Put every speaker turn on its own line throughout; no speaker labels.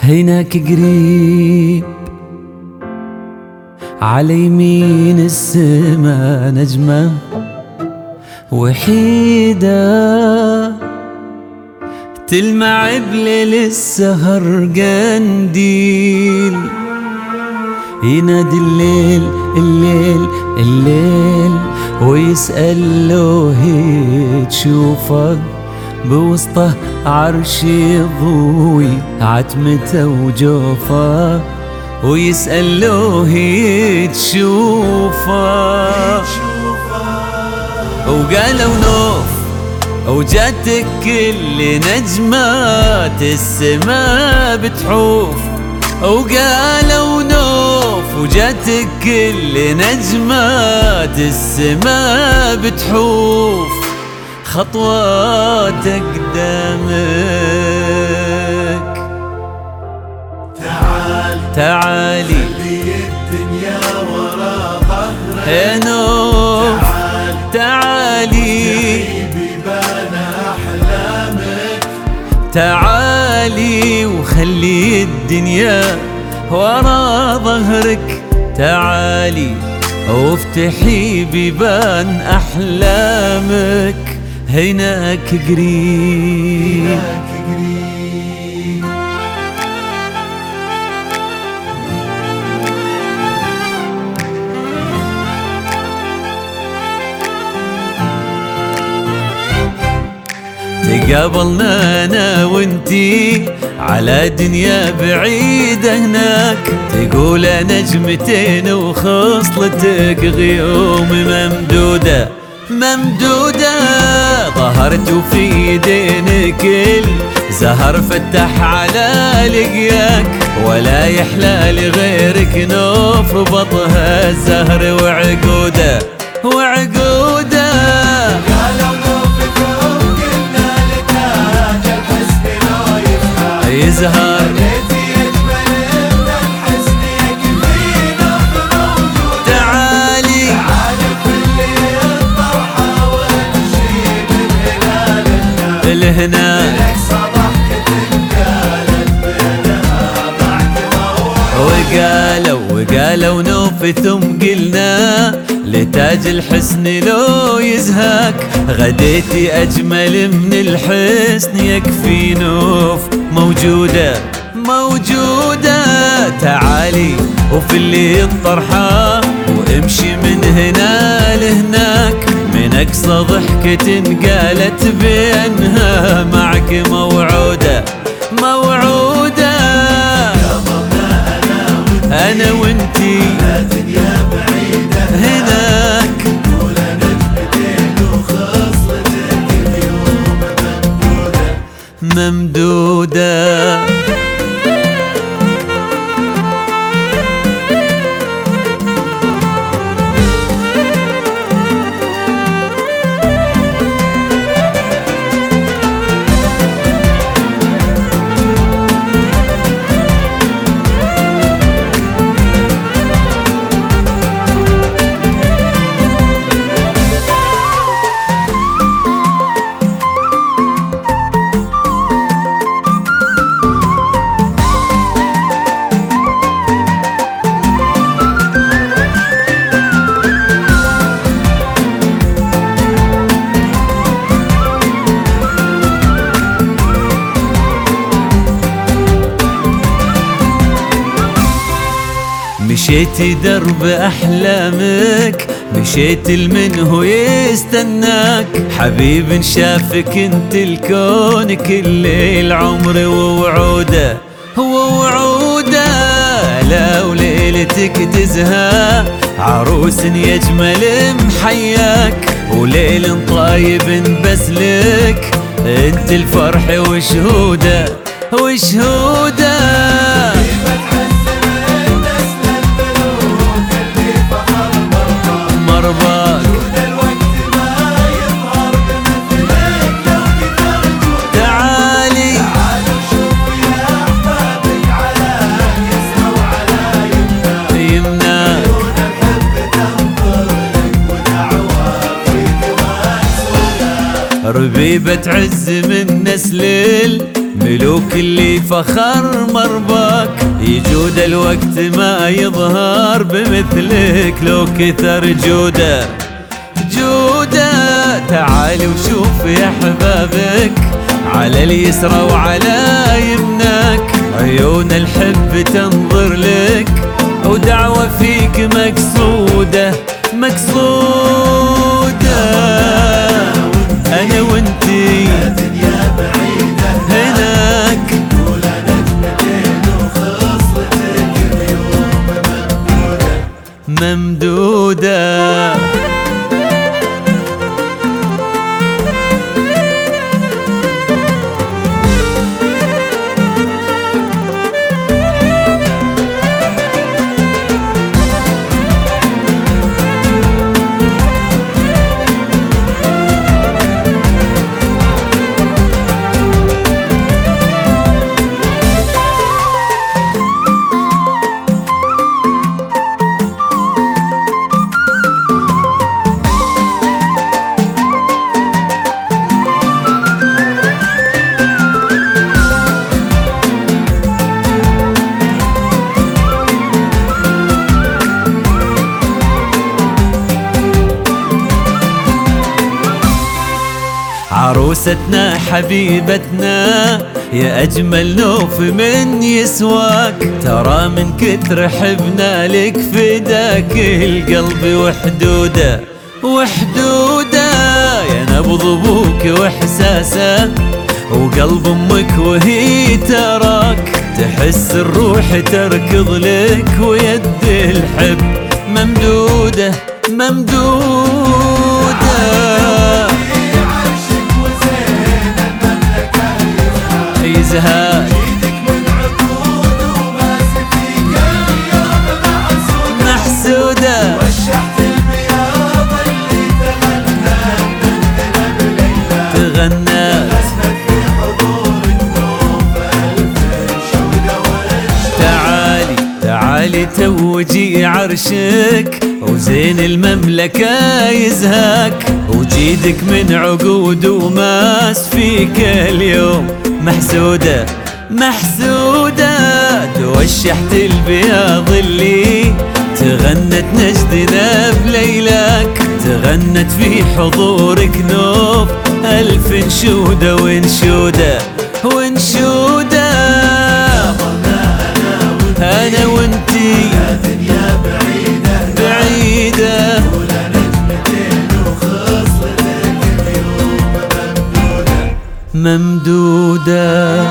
هيناك قريب على يمين السما نجمة وحيدة تلمع بليل السهر قنديل. ينادي الليل الليل الليل ويسأل له هي تشوفه بوسطه عرش ضوي عتمته وجوفه، ويسأل له هي تشوفه. وقالوا نوف وجاتك كل نجمات السما بتحوف، وقالوا نوف وجاتك كل نجمات السما بتحوف، خطواتك قدامك. تعالي
خلي الدنيا ورا ظهرك
يا نوف، تعالي
بيبان أحلامك.
تعالي وخلي الدنيا ورا ظهرك. تعالي وافتحي بيبان أحلامك، هيناك قريب. تقابلنا انا وانتي على دنيا بعيدة هناك، تقول نجمتين وخصلتك غيوم ممدودة ممدودة. ظهرت وفي يدينك الزهر فتح على لقياك، ولا يحلى لغيرك نوف بطها الزهر وعقوده وعقوده. يزهر تعالي الهنا وقالوا نوف ثم قلنا لتاج الحسن لو يزهاك، غديتي أجمل من الحسن يكفي نوف موجودة موجودة. تعالي وفي اللي الطرحة وامشي من هنا لهناك، من أقصى ضحكة قالت بأنها معك موعودة موعودة. أنا وانتي
دنيا بعيدة
هناك،
ولا نجمتين وخصلتك اليوم
ممدودة. مشيتي درب أحلامك، مشيت المنه يستناك، حبيب شافك انت الكون كل العمر ووعوده ووعوده. لا وليلتك تزهى عروس يجمل محياك، وليل طايب بس لك انت الفرح وشهوده وشهوده. تعالي يمناك ربيبة عز من نسل ملوك اللي فخر مرباك، يجود الوقت ما يظهر بمثلك لو كثر جوده. تعالي وشوف يا حبابك على اليسرى وعلى يمناك، عيون الحب تنظر لك ودعوة فيك مقصودة. أنا وانتي
دنيا بعيدة
هناك،
ولا نجمتين وخصلتك اليوم
ممدودة. عروستنا حبيبتنا يا أجمل نوف من يسواك، ترى من كثر حبنا لك فداك القلب وحدوده. يا نبض أبوك وإحساسه وقلب أمك وهي تراك، تحس الروح تركض لك ويد الحب ممدودة. يزهاك
ايدك من عقود وماس فيك اليوم
محسودة،
وشحت البياض اللي
تغنت
اسمك في حضور النوف ألف شودة
تعالي توجي عرشك وزين المملكة يزهاك، وجيدك من عقود وماس فيك اليوم محسودة. توشحت البياض اللي تغنت نجدنا بليلاك، تغنت في حضورك نوف ألف انشودة وانشودة. أنا وانتي
دنيا
بعيدة
ولا نجمتين وخصلتك اليوم
ممدودة.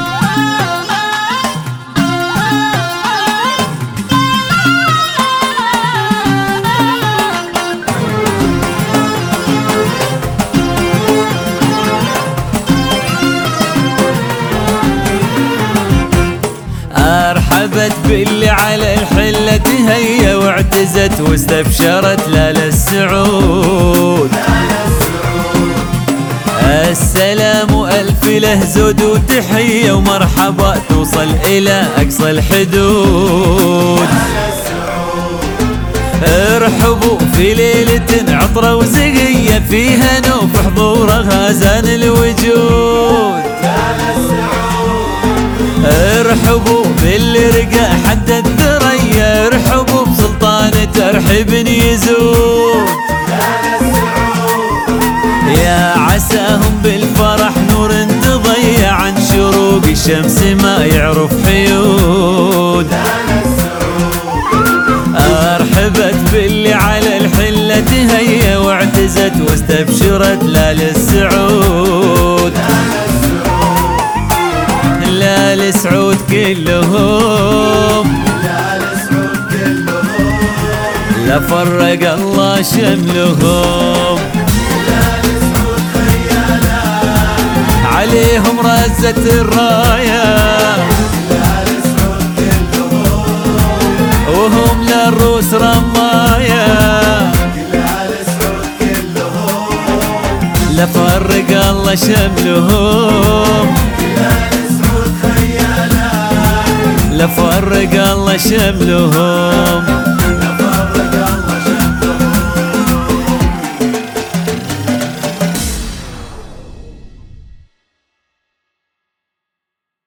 أرحبت باللي على الحلة هي واعتزت واستبشرت لا للسعود. السلام ألف له زود وتحية ومرحبا توصل إلى أقصى الحدود. ارحبوا في ليلة عطرة وزقية فيها نوف حضورها زان الوجود. ارحبوا باللي رقى حد الثريا، ارحبوا بسلطان ترحيب يزود. يا عساهم بالفرح نور تضيع عن شروق الشمس ما يعرف حيود. ارحبت باللي على الحلة هي واعتزت واستبشرت لا للسعود. لا لسعود كلهم لا فرق الله شملهم، عليهم رزت الراية وهم للروس رماية. لا فرق الله شملهم لا فرق الله شملهم.